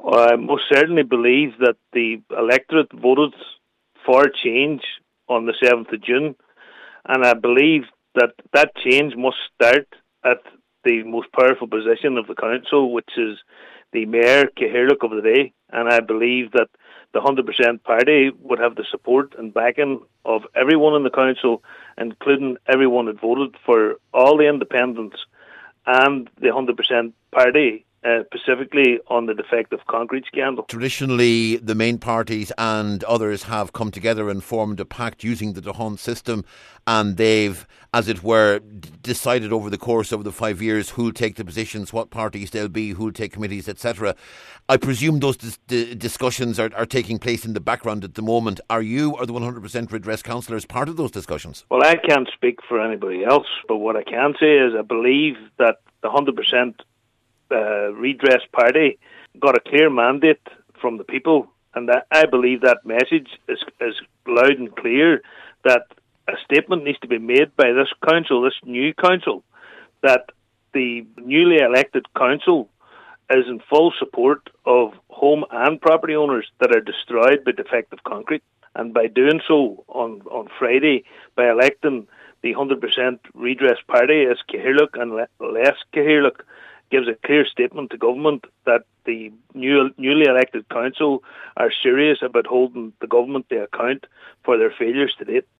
I most certainly believe that the electorate voted for change on the 7th of June, and I believe that that change must start at the most powerful position of the council, which is the Mayor Cathaoirleach of the day, and I believe that the 100% party would have the support and backing of everyone in the council, including everyone that voted for all the independents and the 100% party, specifically on the defective concrete scandal. Traditionally, the main parties and others have come together and formed a pact using the Dáthon system, and they've, as it were, decided over the course of the 5 years who'll take the positions, what parties they'll be, who'll take committees, etc. I presume those discussions are taking place in the background at the moment. Are you or the 100% Redress councillors part of those discussions? Well, I can't speak for anybody else, but what I can say is I believe that the 100% Redress party got a clear mandate from the people, and that I believe that message is loud and clear, that a statement needs to be made by this council, this new council, that the newly elected council is in full support of home and property owners that are destroyed by defective concrete. And by doing so on Friday, by electing the 100% Redress party as Cathaoirleach and less Cathaoirleach, gives a clear statement to government that the newly elected council are serious about holding the government to account for their failures to date.